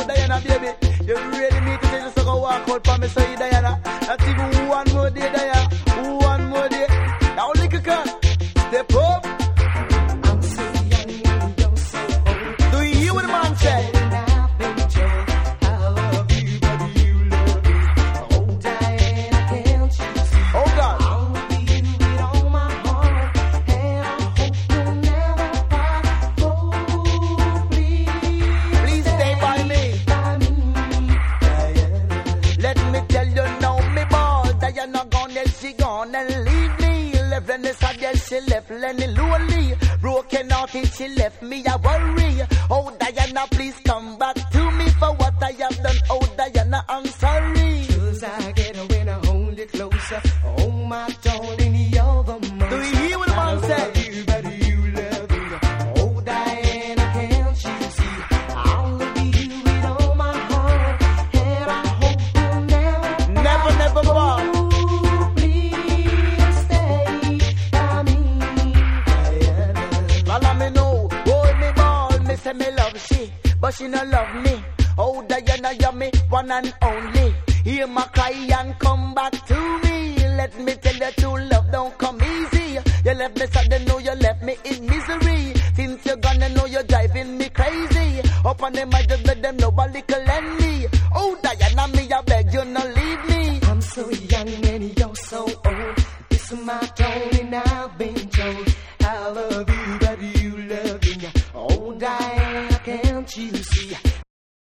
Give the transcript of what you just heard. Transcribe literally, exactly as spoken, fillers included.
Diana, baby. You really need to just go walk out for me, say Diana. Not even one more day, Diana. One more day. Now lick a gun. Step up. I'm so young and you're so old. Do you hear what the man say? She left Lenny lonely, broken hearted. She left me a worry. Oh Diana, please come back to me for what I have done. Oh Diana, I'm sorry. 'Cause I get her when I hold it closer. Oh my darling, you're the most. Do you hear what the man say? You, but you love me. Oh Diana, can't you see? I'll love you with all my heart, and I hope you'll never, never, never fall. Say me love she, but she no love me. Oh Diana, you're me one and only. Hear my cry and come back to me. Let me tell you, true love don't come easy. You left me sad, know you left me in misery. Since you're gone, I know you're driving me crazy. Up on them, I just let them know a little